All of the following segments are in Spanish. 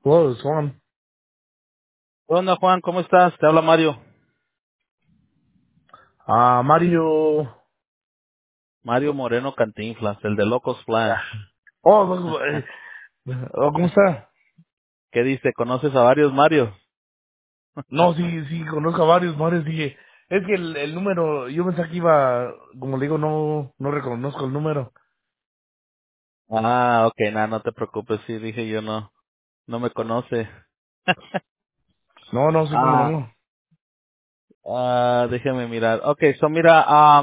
Hello, it's Juan. ¿Qué onda, Juan? ¿Cómo estás? Te habla Mario. Mario. Mario Moreno Cantinflas, el de Locos Splash. Oh, ¿cómo está? ¿Qué dice? ¿Conoces a varios Marios? No, sí, conozco a varios, dije, es que el número, yo pensé que iba, como le digo, no reconozco el número. Ah, ok, nada, no te preocupes. Sí, dije yo no me conoce. No, sí, como Ah, no. déjame mirar. Ok, mira,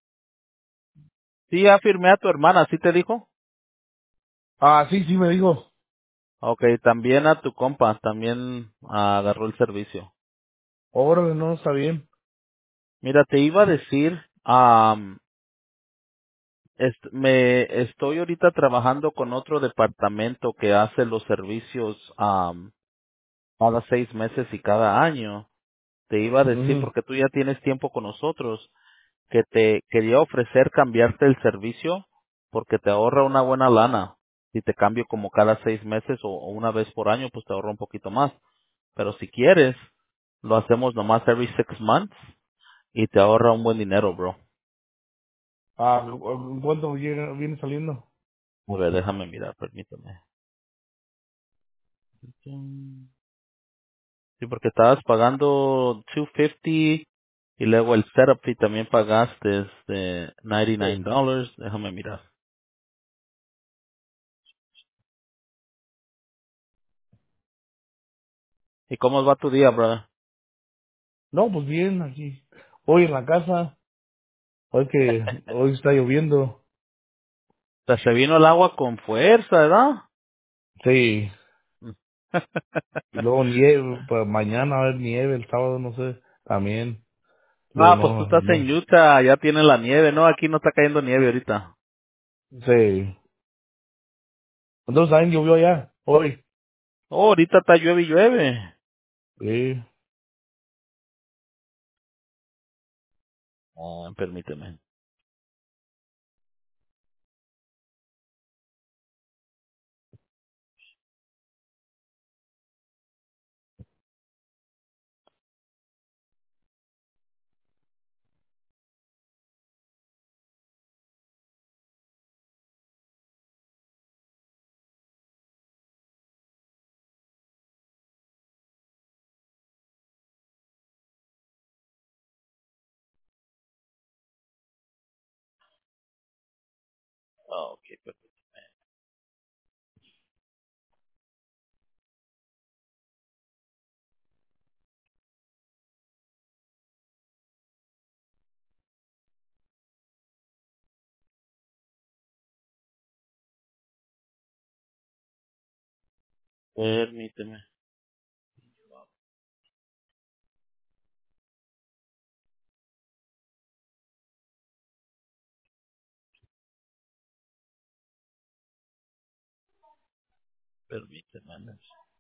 sí ya firmé a tu hermana, ¿sí te dijo? Sí, me dijo. Ok, también a tu compa, también agarró el servicio. Ahora no, está bien. Mira, te iba a decir, me estoy ahorita trabajando con otro departamento que hace los servicios, cada 6 meses y cada año. Te iba a decir, Ujú. porque tú ya tienes tiempo con nosotros, que te quería ofrecer cambiarte el servicio porque te ahorra una buena lana. Si te cambio como cada 6 meses o una vez por año, pues te ahorra un poquito más. Pero si quieres, lo hacemos nomás every 6 months y te ahorra un buen dinero, bro. ¿Cuánto viene saliendo? A ver, déjame mirar, permítame. Sí, porque estabas pagando 250 y luego el setup fee también pagaste Sí. $99. Déjame mirar. ¿Y cómo va tu día, brother? No, pues bien, aquí. Hoy en la casa, hoy está lloviendo. O sea, se vino el agua con fuerza, ¿verdad? Sí. Y luego nieve, para mañana va a haber nieve, el sábado no sé, también. Luego Ah, pues tú no, estás en Utah, ya tiene la nieve, ¿no? Aquí no está cayendo nieve ahorita. sí. Entonces también llovió allá, hoy. Oh, ahorita está llueve y llueve. Sí. Permíteme. Ah, ok, permíteme. Permíteme.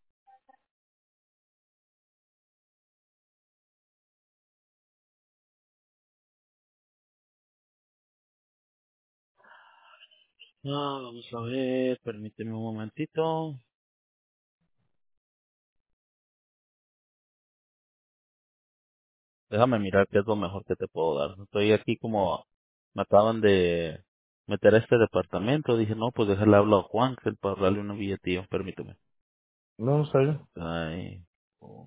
Vamos a ver, permíteme un momentito. Déjame mirar qué es lo mejor que te puedo dar. Estoy aquí como me acaban de meter a este departamento. Dije, no, pues déjale hablar a Juan que él para darle un billetillo. Permíteme. No, no sabía. Ay, oh.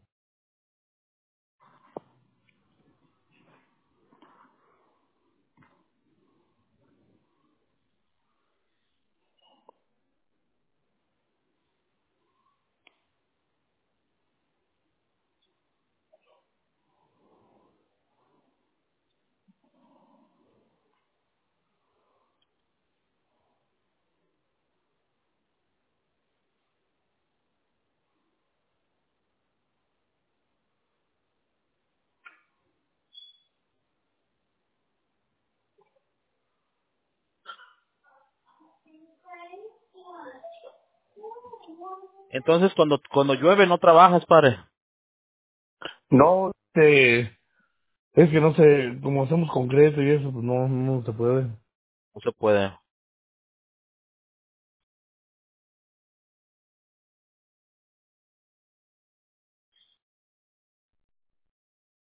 Entonces, cuando llueve no trabajas, padre. No, es que no sé, como hacemos concreto y eso, pues no se puede. No se puede.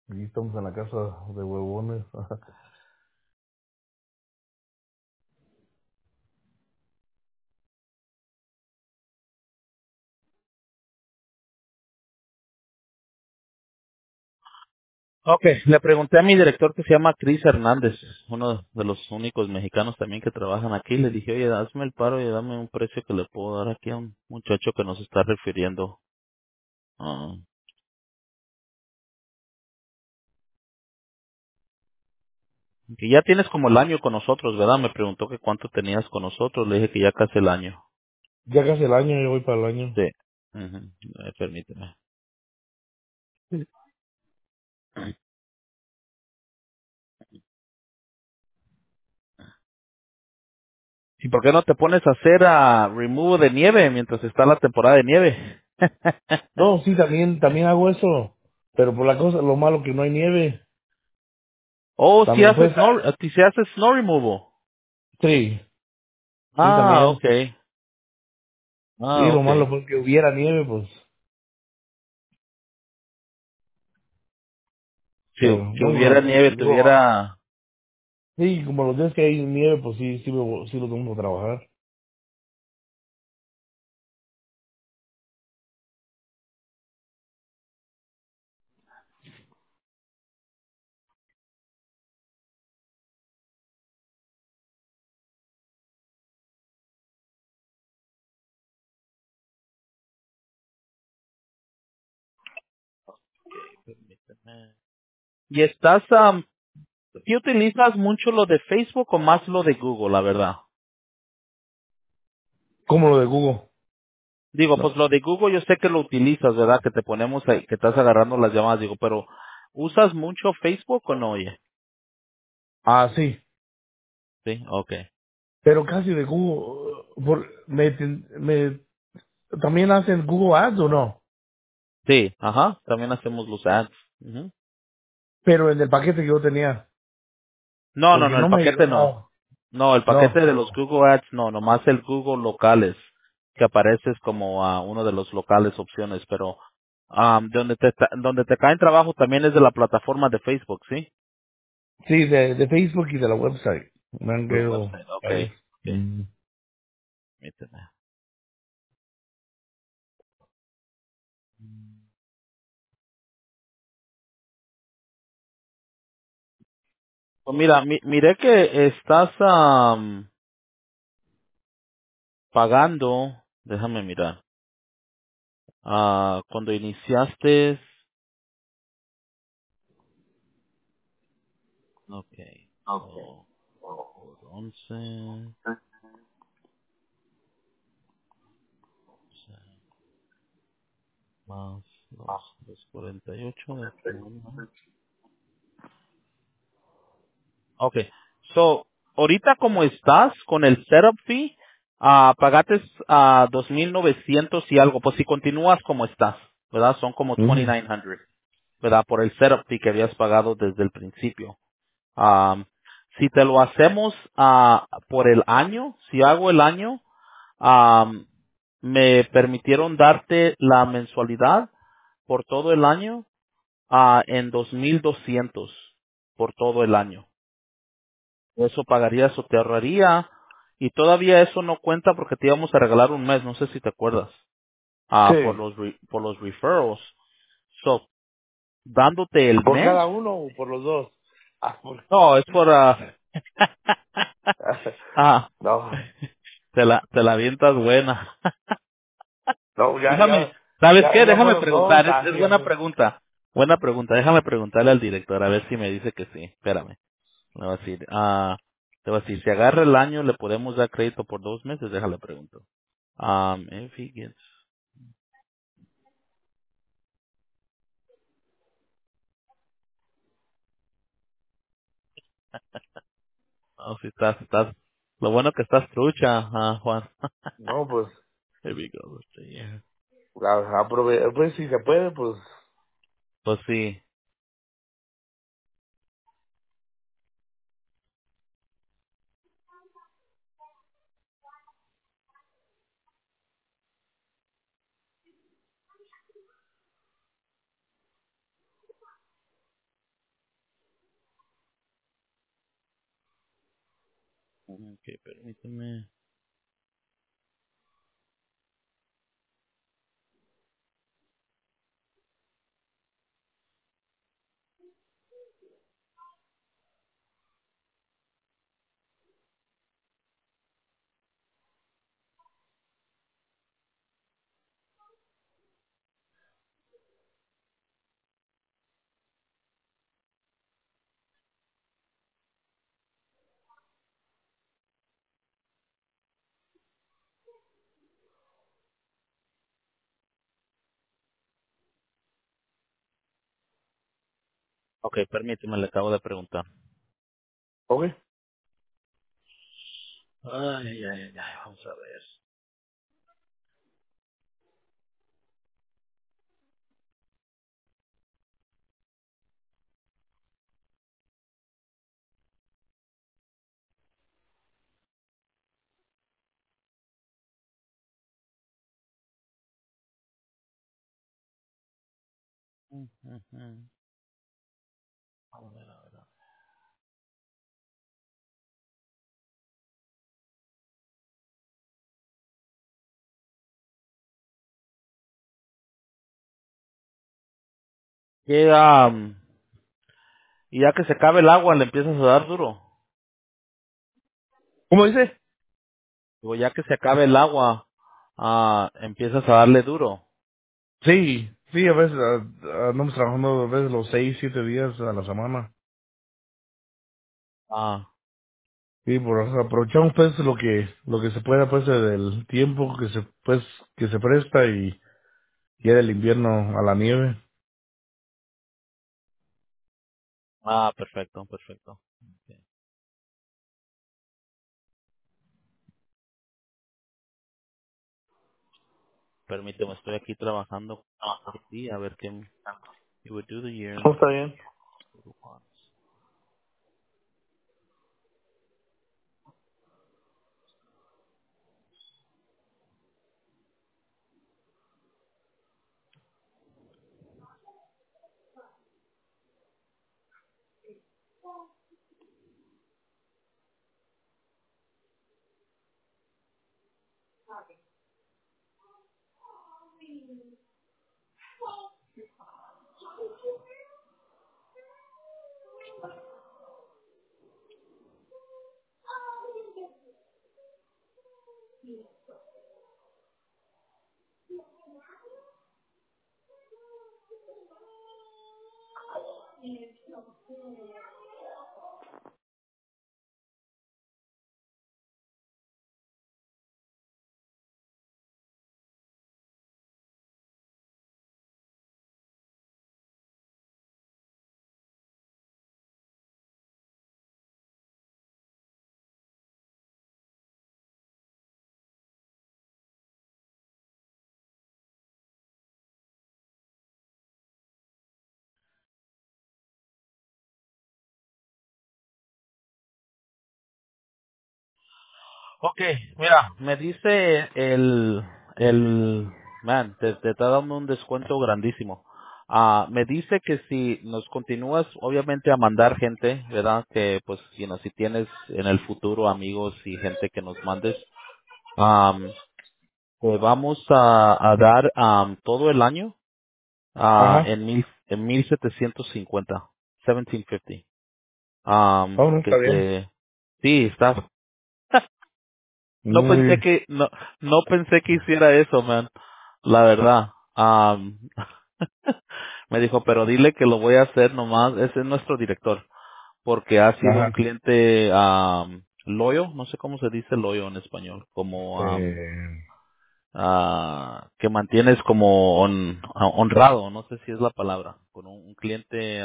Aquí estamos en la casa de huevones. Ok, le pregunté a mi director que se llama Chris Hernández, uno de los únicos mexicanos también que trabajan aquí. Le dije, oye, hazme el paro y dame un precio que le puedo dar aquí a un muchacho que nos está refiriendo. Ah, que ya tienes como el año con nosotros, ¿verdad? Me preguntó que cuánto tenías con nosotros. Le dije que ya casi el año. Ya casi el año, yo voy para el año. Sí. Ujú, permíteme. ¿Y por qué no te pones a hacer removal de nieve mientras está la temporada de nieve? No, sí, también hago eso. Pero por la cosa, lo malo que no hay nieve. Oh, si También, haces pues, snow, si haces snow removal. sí, sí, Ah, también. okay. Sí, Ah, lo malo okay. fue que hubiera nieve, pues. Pero, Que no, hubiera nieve, tuviera... sí, como los días que hay nieve, pues sí, sí lo tengo que trabajar. Permíteme. ¿Y estás, ¿qué utilizas mucho lo de Facebook o más lo de Google, la verdad? Como lo de Google. Digo, No. pues lo de Google yo sé que lo utilizas, ¿verdad? Que te ponemos ahí, que estás agarrando las llamadas, digo, pero ¿usas mucho Facebook o no, oye? Ah, sí. Sí, okay. Pero casi de Google. ¿También hacen Google Ads o no? Sí, ajá, también hacemos los ads. Ujú. Pero en el paquete que yo tenía. No, no, Porque no, el no me paquete no. ayudaba. No, el No. paquete de los Google Ads no, nomás el Google locales, que apareces como uno de los locales opciones, pero donde te caen trabajo también es de la plataforma de Facebook, ¿sí? Sí, de Facebook y de la website. Me han De la caído website, okay. varios. Okay. Mm. Permíteme. Pues mira, miré que estás pagando, déjame mirar, cuando iniciaste, okay, so, por 11, más los 48 de junio. Okay. So, ahorita como estás con el setup fee, pagaste 2,900 y algo. Pues si continúas como estás, ¿verdad? Son como Ujú. 2,900, ¿verdad? Por el setup fee que habías pagado desde el principio. Um, si te lo hacemos por el año, si hago el año, um, me permitieron darte la mensualidad por todo el año en 2,200 por todo el año. Eso pagarías o te ahorraría. Y todavía eso no cuenta porque te íbamos a regalar un mes, no sé si te acuerdas, Sí. por los referrals. So, dándote el ¿Por mes, cada uno o por los dos? Ah, no, es por, ah, no. te la avientas buena. No, Déjame, ¿sabes qué? ya Déjame fueron dos. preguntar, Ah, es sí, ya buena fueron. pregunta. Buena pregunta, déjame preguntarle al director a ver si me dice que sí. Espérame, le voy a decir, te voy a decir, si agarra el año, ¿le podemos dar crédito por 2 meses? Déjale pregunto. If he gets, oh, si estás, lo bueno que estás trucha, Juan. No, pues, Here we go, let's see. pues si se puede, pues. Pues sí, Ok, permíteme. Ok, permíteme, le acabo de preguntar. Ok. Ay, ay, ay, ay, vamos a ver. Ujú. Vamos a ver, a ver. Que, y ya que se acabe el agua, le empiezas a dar duro. ¿Cómo dice? O ya que se acabe el agua, empiezas a darle duro. Sí, sí, a veces andamos trabajando a veces los 6, 7 días a la semana. Ah, Sí, por aprovechamos pues lo que se pueda pues del tiempo que se presta y ya del invierno a la nieve. perfecto, perfecto. Ok. Permíteme, estoy aquí trabajando por ti, a ver qué you would do the Oh, yearly. está bien. Ok, mira, me dice man, te está dando un descuento grandísimo. Me dice que si nos continúas, obviamente, a mandar gente, ¿verdad? Que, pues, si tienes en el futuro amigos y gente que nos mandes, um, te vamos a dar todo el año Ajá. en 1750, 1750. Oh, no, Que está bien. sí, está. No pensé Muy, que, no pensé que hiciera eso, man. La verdad. Me dijo, pero dile que lo voy a hacer nomás. Ese es nuestro director. Porque ha sido un ajá. cliente, loyo, no sé cómo se dice loyo en español. Como, Eh, que mantienes como honrado, no sé si es la palabra. Con un cliente,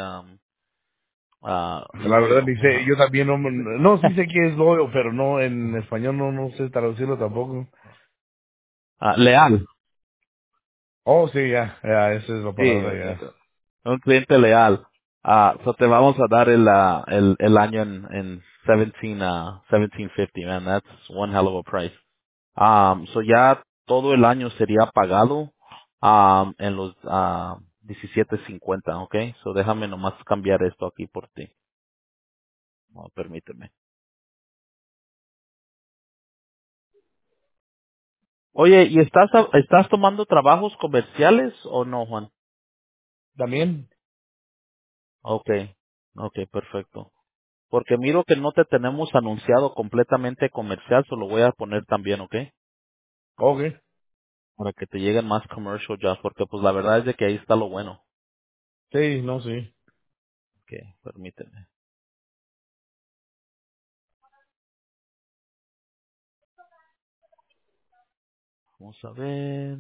la verdad loyo. dice, Ajá. yo también no, sí sé que es loyo, pero no, en español no sé traducirlo tampoco. Leal. Oh, sí, ya, esa es la Sí, palabra, ya. un cliente leal. So te vamos a dar el año en 1750, man. That's one hell of a price. So ya todo el año sería pagado, en los, 1750, okay? So déjame nomás cambiar esto aquí por ti. No, permíteme. Oye, ¿y estás tomando trabajos comerciales o no, Juan? También. Okay, okay, perfecto. Porque miro que no te tenemos anunciado completamente comercial, se lo voy a poner también, ¿ok? Ok. Para que te lleguen más commercial jobs, porque pues la verdad es de que ahí está lo bueno. Sí, no, sí. Ok, permíteme. Vamos a ver.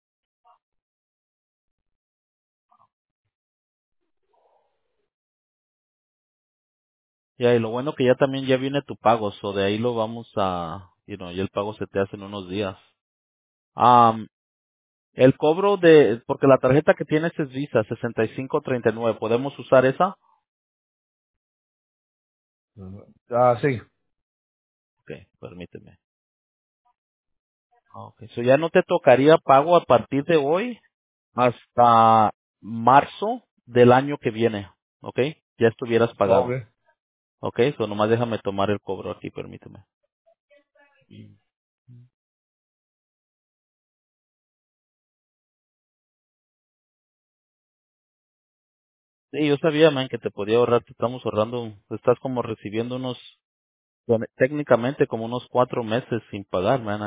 Ya, y lo bueno que ya también ya viene tu pago, so de ahí lo vamos a, y el pago se te hace en unos días. Um, el cobro porque la tarjeta que tienes es Visa 6539, ¿podemos usar esa? Ah, sí. Ok, permíteme. Ok, so ya no te tocaría pago a partir de hoy hasta marzo del año que viene, ¿ok? Ya estuvieras Ok. pagado, ¿ok? So nomás déjame tomar el cobro aquí, permíteme. Sí, yo sabía, man, que te podía ahorrar, te estamos ahorrando, estás como recibiendo bueno, técnicamente como unos 4 meses sin pagar, man,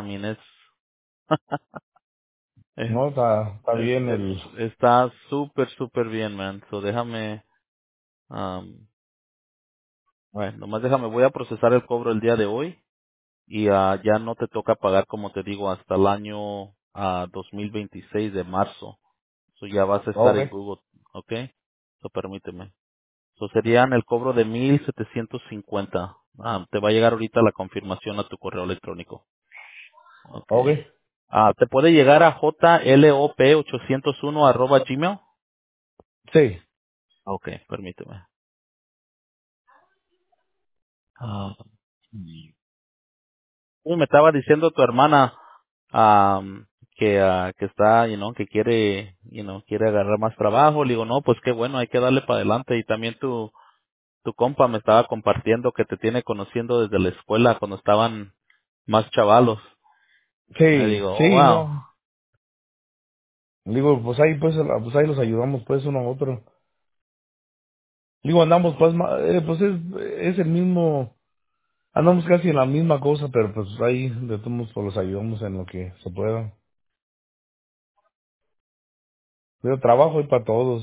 es, No, está bien el... está súper, súper bien, man, so déjame, um, bueno, nomás déjame, voy a procesar el cobro el día de hoy y ya no te toca pagar, como te digo, hasta el año 2026 de marzo. So ya vas a estar Ok. en Google, ¿ok? So permíteme. So serían el cobro de 1,750. Te va a llegar ahorita la confirmación a tu correo electrónico. Ok. Ok. ¿Te puede llegar a jlop801 @gmail? Sí. Ok, permíteme. Ah, me estaba diciendo tu hermana que está, que quiere, quiere agarrar más trabajo. Le digo, no, pues qué bueno, hay que darle para adelante. Y también tu compa me estaba compartiendo que te tiene conociendo desde la escuela cuando estaban más chavalos. Le Sí, digo, oh, sí, wow. no. Digo, pues ahí los ayudamos pues uno a otro. Digo, andamos pues, pues es el mismo, andamos casi en la misma cosa, pero pues ahí de todos modos pues los ayudamos en lo que se pueda. Pero trabajo hay para todos.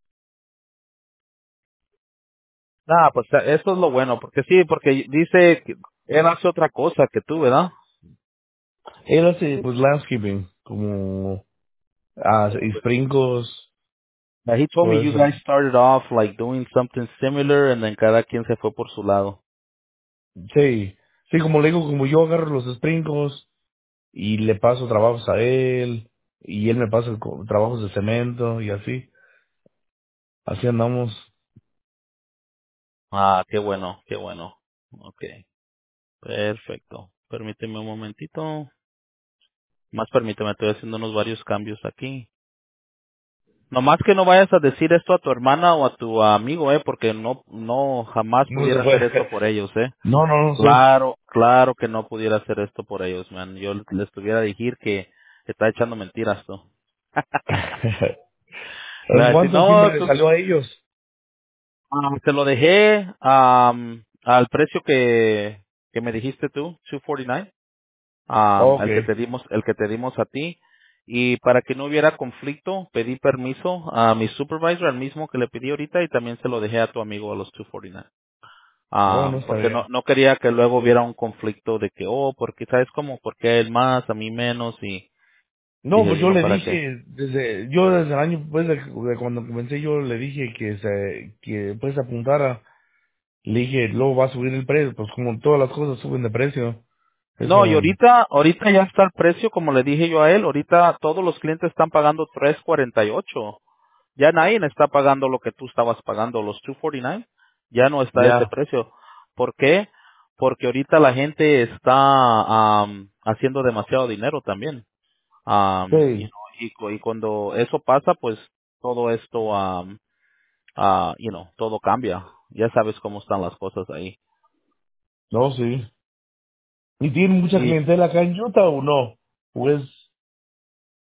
Pues eso es lo bueno, porque sí, porque dice que él hace otra cosa que tú, ¿verdad? Él hace pues landscaping, como y sprinkles, Yeah, he told me todo you eso. guys started off like doing something similar and then cada quien se fue por su lado. Sí, sí, como le digo, como yo agarro los sprinkles y le paso trabajos a él, y él me pasa trabajos de cemento y así andamos. Qué bueno, qué bueno. Okay, perfecto. Permíteme un momentito. Más permíteme, estoy haciendo unos varios cambios aquí. Nomás que no vayas a decir esto a tu hermana o a tu amigo, porque no jamás No se pudiera hacer esto puede. por ellos, No, no, no sé. Claro, claro que no pudiera hacer esto por ellos, man. Yo les tuviera a decir que está echando mentiras tú. Le voy a ¿En decir, cuánto no, siempre le salió a ellos? te lo dejé al precio que me dijiste tú, 249, Ok. el que te dimos a ti. Y para que no hubiera conflicto, pedí permiso a mi supervisor, al mismo que le pedí ahorita, y también se lo dejé a tu amigo a los 249. Oh, no está Porque bien. no quería que luego hubiera un conflicto de que, porque, ¿sabes cómo? Porque a él más, a mí menos, y No, dije pues yo yo, le ¿para qué? dije, desde el año, pues, de cuando comencé, yo le dije que pues apuntara. Le dije, luego va a subir el precio, pues como todas las cosas suben de precio. No, y Eso, ahorita ya está el precio, como le dije yo a él, ahorita todos los clientes están pagando 348. Ya nadie está pagando lo que tú estabas pagando, los 249. Ya no está ese ya, precio. ¿Por qué? Porque ahorita la gente está haciendo demasiado dinero también. sí, Y cuando eso pasa, pues todo esto, todo cambia. Ya sabes cómo están las cosas ahí. no, sí. ¿Y tiene mucha Y clientela acá en Utah o no? Pues,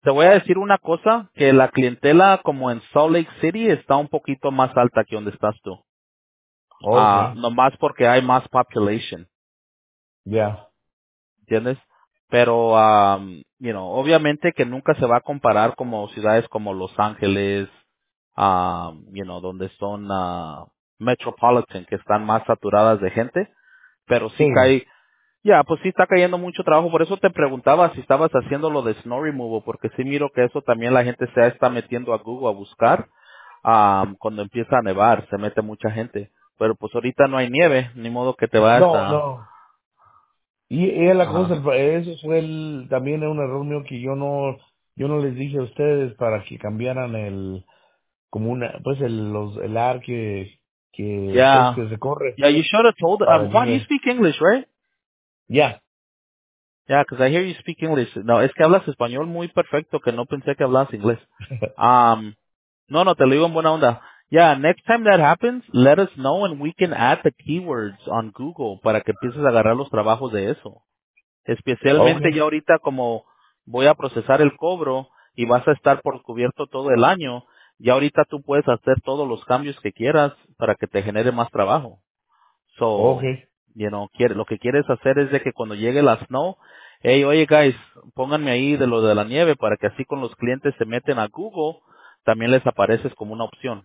te voy a decir una cosa, que la clientela como en Salt Lake City está un poquito más alta que donde estás tú. Okay. Nomás porque hay más population, Ya. ¿entiendes? Pero, obviamente que nunca se va a comparar como ciudades como Los Ángeles, donde son metropolitan, que están más saturadas de gente, pero Sí. sí cae, ya, pues sí está cayendo mucho trabajo. Por eso te preguntaba si estabas haciendo lo de snow removal, porque sí miro que eso también la gente se está metiendo a Google a buscar. Cuando empieza a nevar, se mete mucha gente. Pero pues ahorita no hay nieve, ni modo que te vayas No, a... no. Y es la cosa, Ajá. eso fue también un error mío que yo no les dije a ustedes para que cambiaran como pues el ar pues Yeah. que se corre Yeah, you should have told... para el Juan, you nieve. speak English, right? Ya. Yeah, because I hear you speak English. No, es que hablas español muy perfecto, que no pensé que hablas inglés. Um, no, te lo digo en buena onda. Yeah, next time that happens, let us know and we can add the keywords on Google para que empieces a agarrar los trabajos de eso. Especialmente Okay. ya ahorita como voy a procesar el cobro y vas a estar por cubierto todo el año, ya ahorita tú puedes hacer todos los cambios que quieras para que te genere más trabajo. So, Okay. lo que quieres hacer es de que cuando llegue la snow, hey, oye guys, pónganme ahí de lo de la nieve para que así con los clientes se meten a Google, también les apareces como una opción.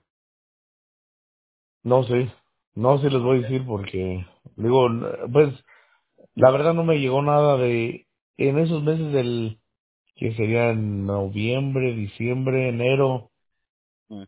No sé. No sé les voy a decir porque, digo, pues, la verdad no me llegó nada en esos meses que serían noviembre, diciembre, enero, Mm.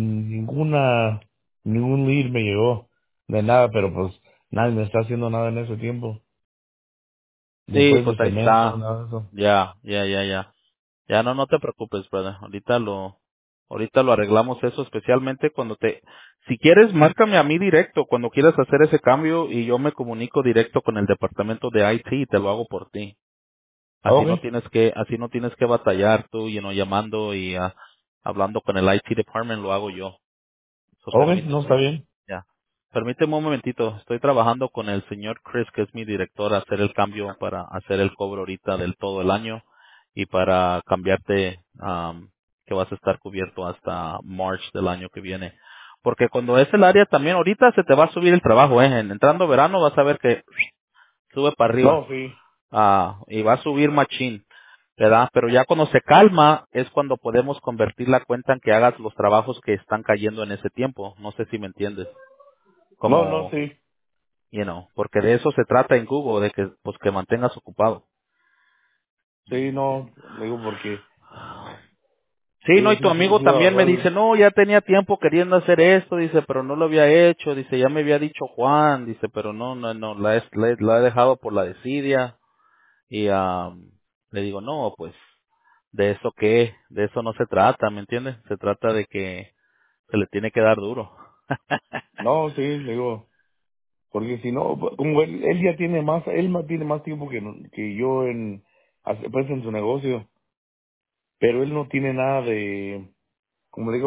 ningún lead me llegó de nada, pero pues nadie me está haciendo nada en ese tiempo. Sí, Después de pues ahí cemento, está. nada de eso. Ya. Ya no te preocupes, brother. Ahorita lo arreglamos eso, especialmente si quieres, márcame a mí directo cuando quieras hacer ese cambio y yo me comunico directo con el departamento de IT y te lo hago por ti. Okay. Así no tienes que batallar tú, llamando y hablando con el IT department, lo hago yo. So, Okay, no está bien. ya. Permíteme un momentito. Estoy trabajando con el señor Chris, que es mi director, a hacer el cambio para hacer el cobro ahorita del todo el año y para cambiarte, que vas a estar cubierto hasta March del año que viene. Porque cuando es el área también, ahorita se te va a subir el trabajo, entrando verano vas a ver que sube para arriba. No, sí. Y va a subir machín, ¿verdad? Pero ya cuando se calma es cuando podemos convertir la cuenta en que hagas los trabajos que están cayendo en ese tiempo. No sé si me entiendes. No, no, Como, sí. porque de eso se trata en Google, de que, pues, que mantengas ocupado. Sí, no, digo porque, Sí, no, digo, y tu amigo sí va a también me agarrar. dice, no, ya tenía tiempo queriendo hacer esto, dice, pero no lo había hecho, dice, ya me había dicho Juan, dice, pero no, la he dejado por la desidia, y le digo, no, pues, de eso no se trata, ¿me entiendes? Se trata de que se le tiene que dar duro. No, sí, digo, porque si no, como él ya tiene tiene más tiempo que yo pues en su negocio, pero él no tiene nada como le digo,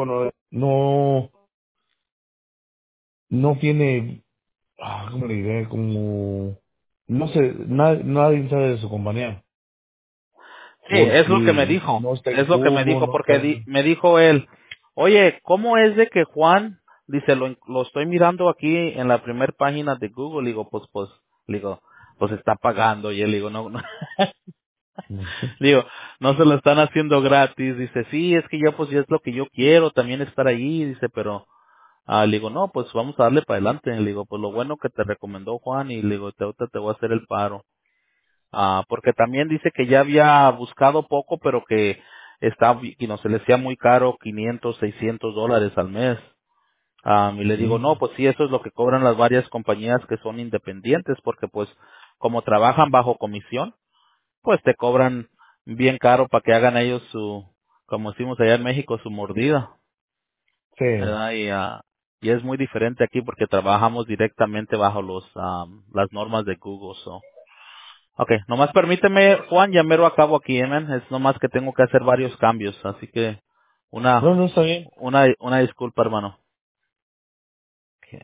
no tiene, ¿cómo le diré? Como, no sé, nadie sabe de su compañía, Sí, es lo que me porque dijo, no está en es lo que me Google, dijo, no está porque en, me dijo él, oye, ¿cómo es de que Juan, dice, lo estoy mirando aquí en la primer página de Google, le digo, le digo, pues está pagando, y él le digo, no, le digo, no se lo están haciendo gratis, dice, sí, es que ya es lo que yo quiero, también estar ahí, dice, pero, le digo, no, pues vamos a darle para adelante, le digo, pues lo bueno que te recomendó Juan, y le digo, ahorita te voy a hacer el paro. Porque también dice que ya había buscado poco, pero que y no se le hacía muy caro, $500, $600 al mes. Y le digo, no, Mm, pues sí, eso es lo que cobran las varias compañías que son independientes, porque pues como trabajan bajo comisión, pues te cobran bien caro para que hagan ellos como decimos allá en México, su mordida, sí, ¿verdad? Y es muy diferente aquí porque trabajamos directamente bajo las normas de Google. Ok, nomás permíteme, Juan, ya mero acabo aquí, man. Es nomás que tengo que hacer varios cambios, así que no, una, no está bien. una disculpa, hermano. Ok.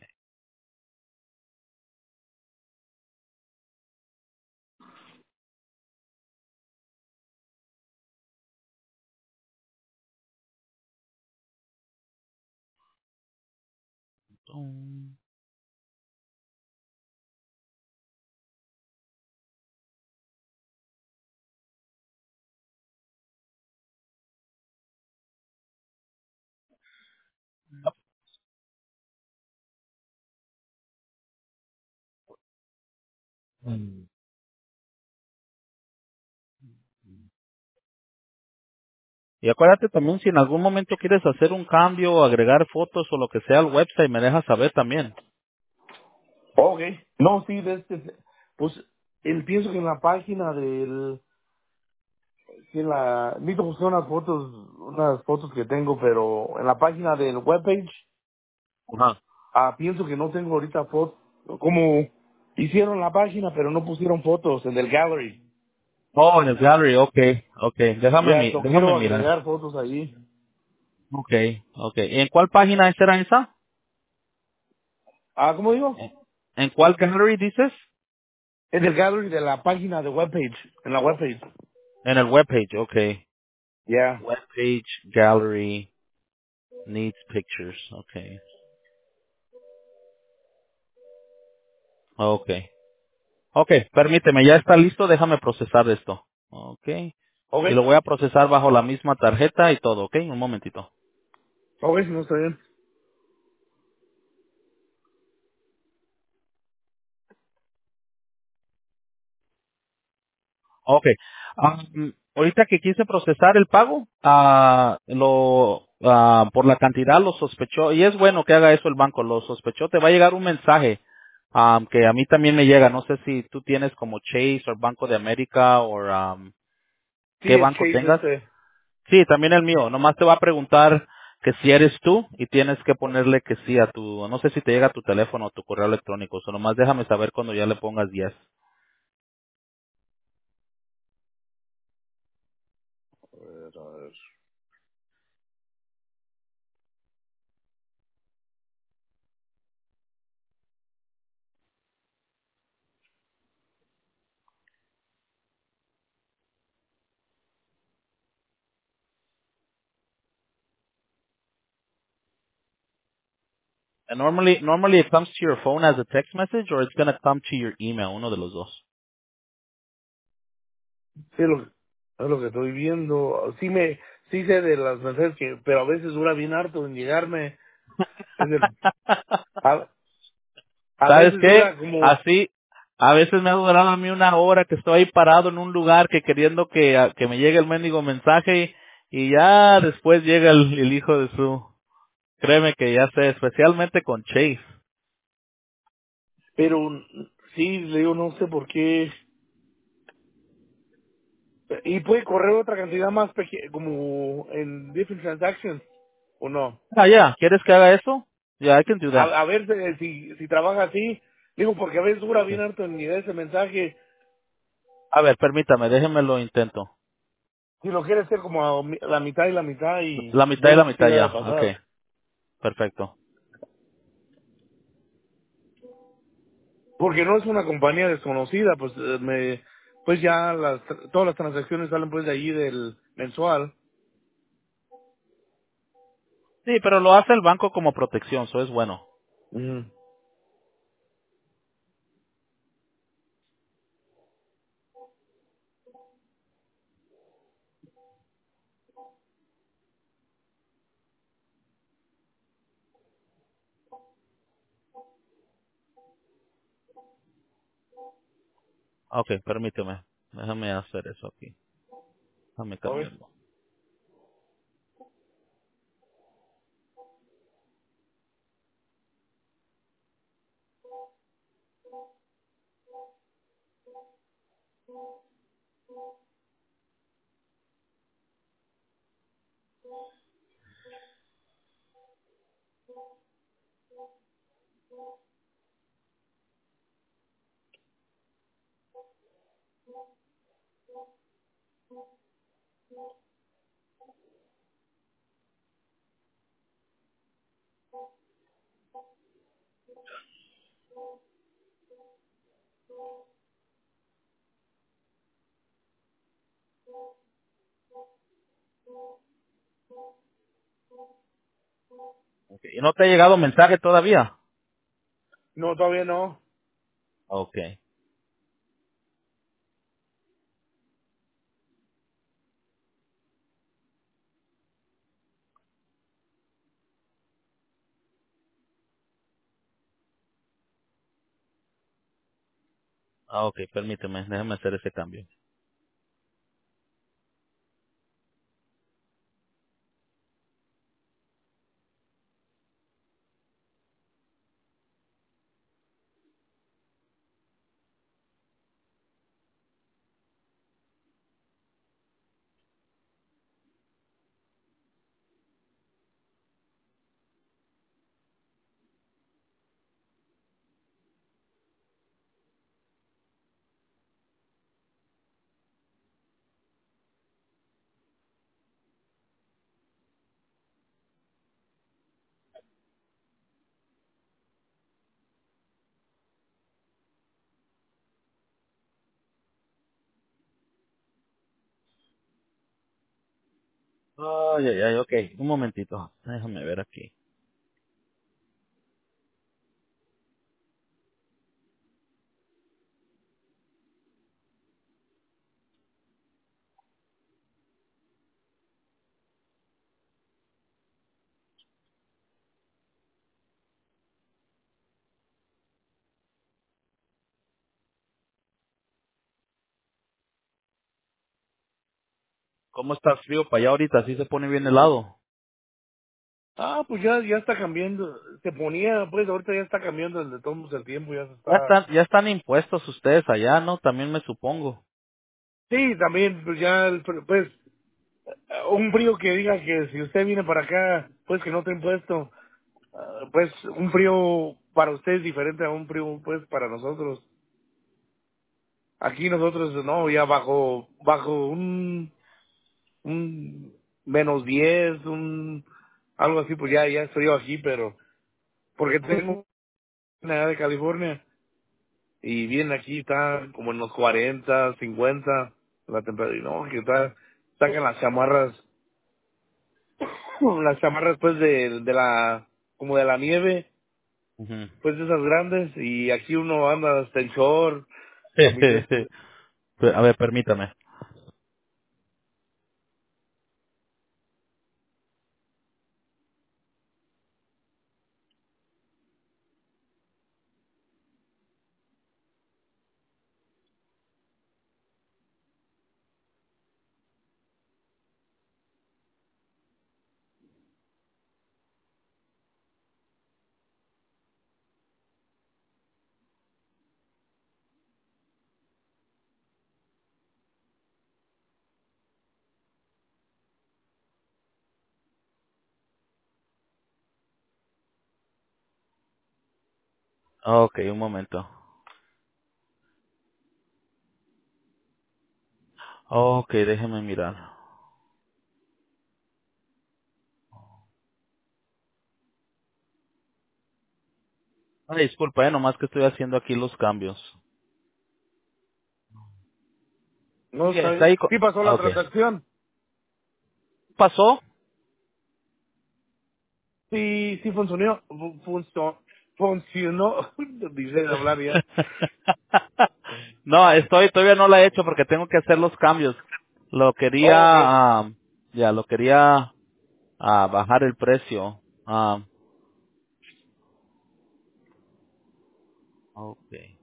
Y acuérdate también si en algún momento quieres hacer un cambio o agregar fotos o lo que sea al website, me dejas saber también. Ok. No, sí, pues pienso que en la página que necesito buscar unas fotos que tengo, pero en la página del webpage, Ajá. pienso que no tengo ahorita fotos, como hicieron la página, pero no pusieron fotos en el gallery. Oh, en el gallery, okay. Ya, so Déjame quiero mirar. agregar fotos ahí. Okay. ¿Y en cuál página será esa? ¿Cómo digo? ¿En cuál gallery dices? En el gallery de la página de webpage, en la webpage. En el webpage, okay. Ya. Webpage, gallery, needs pictures, okay. Okay. Okay, permíteme, ya está listo, déjame procesar esto. Okay. Ok. Y lo voy a procesar bajo la misma tarjeta y todo, okay, un momentito. Ok, si no está bien. Okay. Ahorita que quise procesar el pago, por la cantidad lo sospechó, y es bueno que haga eso el banco, lo sospechó, te va a llegar un mensaje, que a mí también me llega, no sé si tú tienes como Chase o Banco de América o Sí, qué es banco Chase tengas. este. Sí, también el mío, nomás te va a preguntar que si eres tú y tienes que ponerle que sí a tu, no sé si te llega a tu teléfono o tu correo electrónico, o nomás déjame saber cuando ya le pongas 10. A ver. Normally it comes to your phone as a text message or it's gonna come to your email, uno de los dos. Sí, es lo que estoy viendo. Sí sé de las mensajes pero a veces dura bien harto en llegarme. Es el, a, a ¿Sabes veces qué? dura como, Así, a veces me ha durado a mí una hora que estoy ahí parado en un lugar que queriendo que me llegue el mendigo mensaje y ya después llega el hijo de su... Créeme que ya sé, especialmente con Chase. pero sí, le digo, no sé por qué. Y puede correr otra cantidad más pequeña, como en different transactions, ¿o no? Ah, ya, ¿quieres que haga eso? Yeah, I can do that. A ver si trabaja así. Digo, porque a veces dura bien Okay. harto en llegar ese mensaje. A ver, permítame, déjeme lo intento. Si lo quiere hacer como a la mitad y la mitad y Y la vemos qué mitad debe ya. pasar. Okay, perfecto. Porque no es una compañía desconocida, pues pues ya todas las transacciones salen pues de allí del mensual. Sí, pero lo hace el banco como protección, eso es bueno. Ujú. Okay, permíteme. Déjame hacer eso aquí. Déjame Ok. cambiarlo. Okay. ¿Y no te ha llegado mensaje todavía? No, todavía no. Okay. Okay, permíteme, déjame hacer ese cambio. Ay, ay, ay, okay. Un momentito. Déjame ver aquí. ¿Cómo está frío para allá ahorita? ¿Sí se pone bien helado? Ah, pues ya está cambiando. Se ponía, pues ahorita ya está cambiando de todos el tiempo, ya se está... Ya están impuestos ustedes allá, ¿no? También me supongo. Sí, también, pues ya, pues, un frío que diga que si usted viene para acá, pues que no te impuesto, pues un frío para usted es diferente a un frío, pues, para nosotros. Aquí nosotros, no, ya bajo un -10, algo así, pues ya estoy yo aquí, pero, porque tengo una edad de California, y bien aquí está como en los 40, 50 la temperatura, y no, que sacan las chamarras pues de la, como de la nieve, Ujú. pues de esas grandes, y aquí uno anda hasta en short, camiseta. A ver, permítame. Okay, un momento. Okay, déjeme mirar. Ay, disculpa, nomás que estoy haciendo aquí los cambios. No, Sí, está ahí. sí pasó la Okay. transacción. ¿Pasó? Sí, sí funcionó, dice hablar ya. No, todavía no la he hecho porque tengo que hacer los cambios. Lo Oh, ok. quería, lo quería bajar el precio. Okay.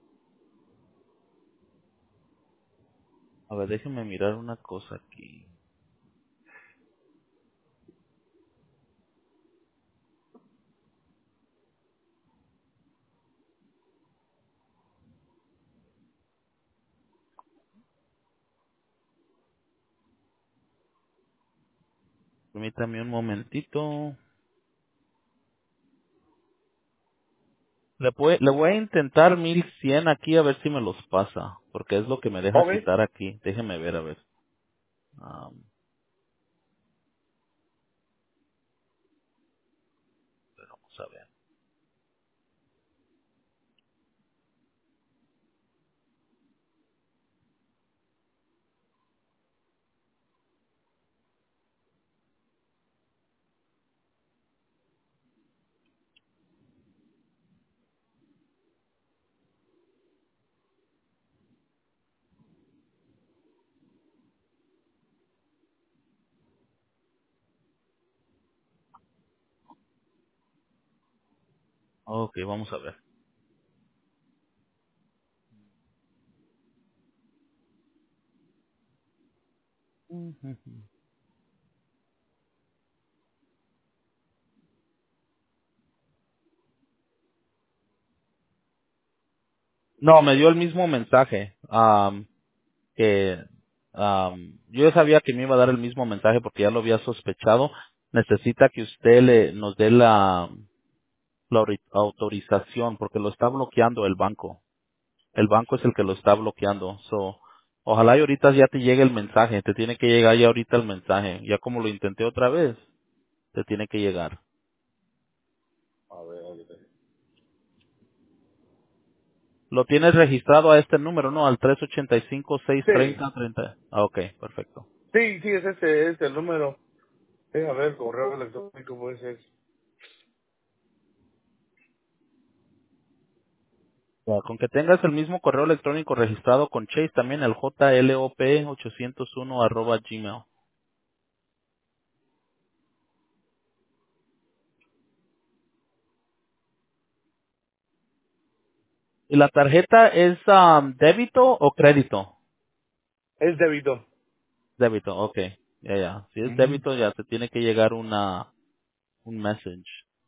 A ver, déjenme mirar una cosa aquí. Permítame un momentito. Le voy a intentar 1100 aquí a ver si me los pasa, porque es lo que me deja Ok. quitar aquí. Déjeme ver, a ver. Am, Vamos a ver. Ok, vamos a ver. No, me dio el mismo mensaje. Que yo ya sabía que me iba a dar el mismo mensaje porque ya lo había sospechado. Necesita que usted nos dé la autorización porque lo está bloqueando el banco. El banco es el que lo está bloqueando. Ojalá y ahorita ya te llegue el mensaje. Te tiene que llegar ya ahorita el mensaje. Ya como lo intenté otra vez, te tiene que llegar. A ver, ahorita. Lo tienes registrado a este número, ¿no? Al 385 Sí, 630 30. Ah, ok, perfecto. sí, sí, es este, es el número. A ver, correo electrónico, pues es. Ya, con que tengas el mismo correo electrónico registrado con Chase, también el JLOP801 @gmail. ¿Y la tarjeta es débito o crédito? Es débito. Débito, ok. Ya, ya. Si es Ujú. débito, ya te tiene que llegar un message.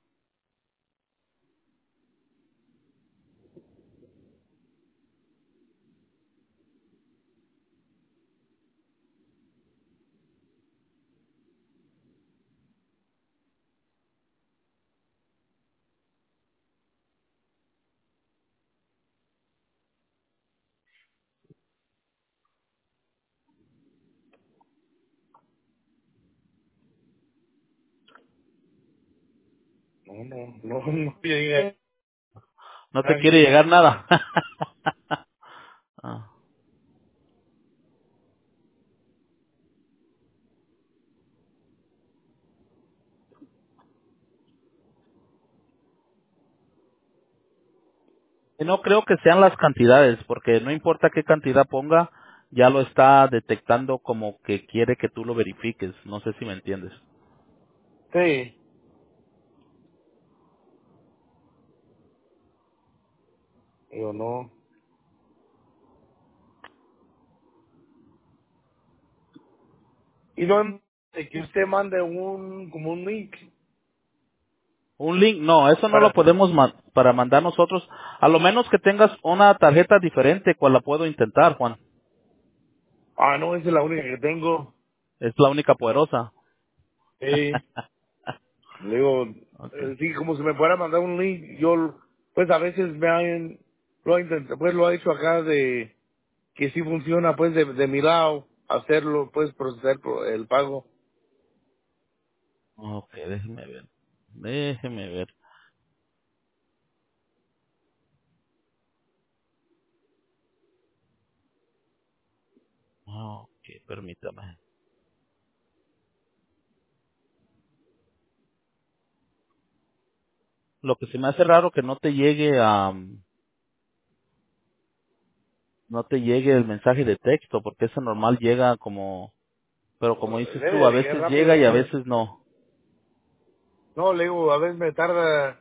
No, no, no, no llegué. No te Ay, quiere llegar nada. Ah. Y no creo que sean las cantidades, porque no importa qué cantidad ponga, ya lo está detectando como que quiere que tú lo verifiques. No sé si me entiendes. sí, yo no. Y no que usted mande como un link Un link, no, eso no lo para. podemos para mandar nosotros. A lo menos que tengas una tarjeta diferente, cual la puedo intentar, Juan. Ah, no, esa es la única que tengo. Es la única poderosa. Le digo, Okay. sí, como si me fuera a mandar un link, yo, pues a veces lo he intentado, pues lo ha hecho acá de, que sí funciona, pues de mi lado, hacerlo, pues procesar el pago. Ok, déjeme ver. Déjeme ver. Ok, permítame. Lo que se me hace raro que no te llegue el mensaje de texto, porque eso normal llega como, pero como dices Debe tú, a de llegar veces rápido, llega y a ¿no? veces no. No, le digo, a veces me tarda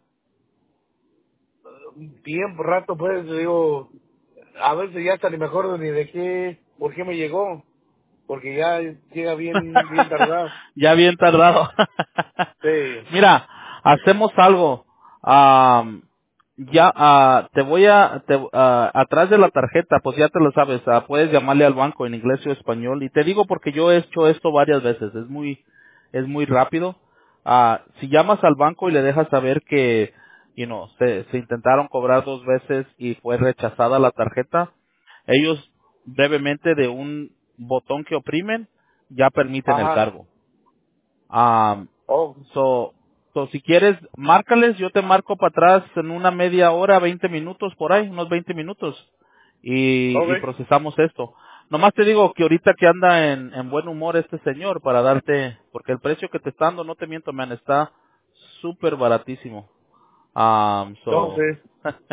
un tiempo, rato, pues, le digo, a veces ya hasta ni me acuerdo ni de por qué me llegó, porque ya llega bien tardado. Ya bien tardado. Sí, Mira, hacemos algo. Am, ya, te voy atrás de la tarjeta, pues ya te lo sabes, puedes llamarle al banco en inglés o español. Y te digo porque yo he hecho esto varias veces, es muy rápido. Si llamas al banco y le dejas saber que, se intentaron cobrar 2 veces y fue rechazada la tarjeta, ellos brevemente de un botón que oprimen, ya permiten el ajá, cargo. Um, oh, so, si quieres, márcales, yo te marco para atrás en una media hora, 20 minutos por ahí, unos 20 minutos, y ok, procesamos esto. Nomás te digo que ahorita que anda en buen humor este señor para darte, porque el precio que te está dando, no te miento, man, está súper baratísimo. Um, so, entonces,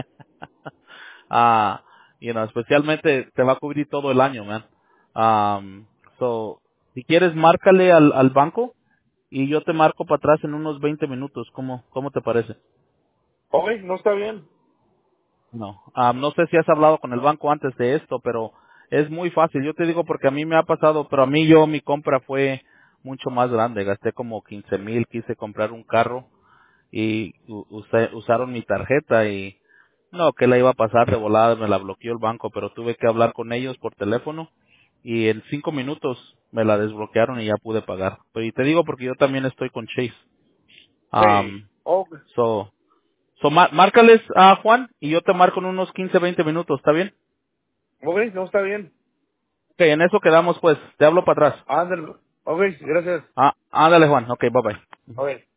ah, especialmente te va a cubrir todo el año, man. Um, si quieres, márcale al banco y yo te marco para atrás en unos 20 minutos. ¿Cómo te parece? Ok, no está bien. No, no sé si has hablado con el banco antes de esto, pero es muy fácil. Yo te digo porque a mí me ha pasado, pero a mí mi compra fue mucho más grande. Gasté como 15,000, quise comprar un carro y usaron mi tarjeta y no, que la iba a pasar de volada, me la bloqueó el banco, pero tuve que hablar con ellos por teléfono y en 5 minutos me la desbloquearon y ya pude pagar. Y te digo porque yo también estoy con Chase. Sí. Um, Ok, so, márcales a Juan y yo te marco en unos 15, 20 minutos, ¿está bien? ok, no está bien. Ok, en eso quedamos pues. Te hablo para atrás. Ándale. Ok, gracias. Ándale Juan. Ok, bye bye. Ok.